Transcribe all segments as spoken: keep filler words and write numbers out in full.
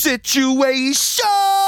situations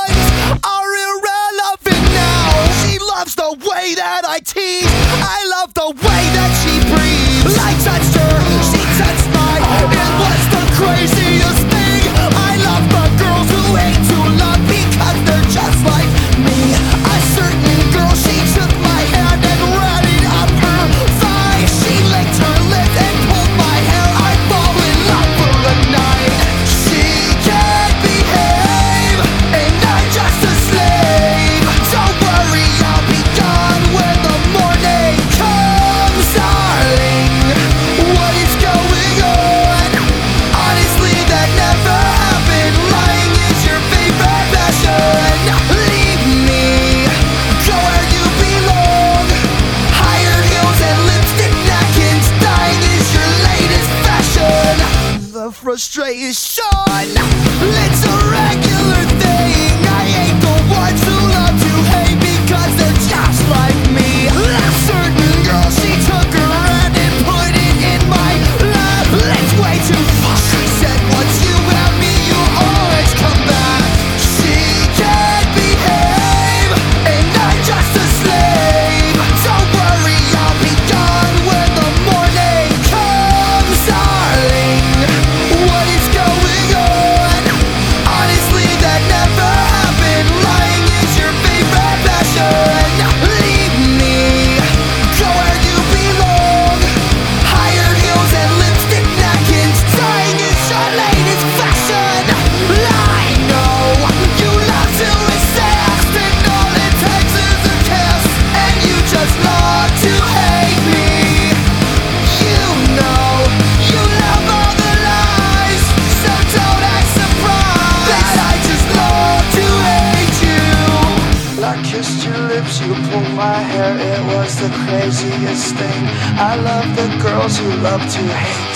are irrelevant now. She loves the way that I tease. I love the way that she breathes. I touched her, she touched mine. It was the craziest thing. I love the girls who hate to love because they're just like me. A certain girl, she took my hand and ran it up her thigh. She licked her lips and pulled my hair. I fall in love for the night. She can't behave, and I'm just a slave. Don't worry, I'll be gone when the morning comes, darling. What is going on? Honestly, that never happened. Lying is your favorite passion. Leave me, go where you belong. Higher heels and lipstick napkins. Dying is your latest fashion. The frustration, it's a regular thing. I hate the ones who love to hate because they're just like me. That certain girl, she took her hand and put it in my lap. It's way too far. She said, once you have me, you'll always come back. She can't behave, and I'm just a slave. Don't worry, I'll be gone when the morning comes, darling. What is going on? Honestly, that never happened. Lying is your favorite passion. Leave me, go where you belong. Higher heels and lipstick napkins. Dying is your latest fashion. I know you love to resist, and all it takes is a kiss, and you just love to hate me. You know you love all the lies, so don't act surprised that I just love to hate you. I kissed your lips, you pulled my hair. It was the craziest thing. I love the girls who love to hate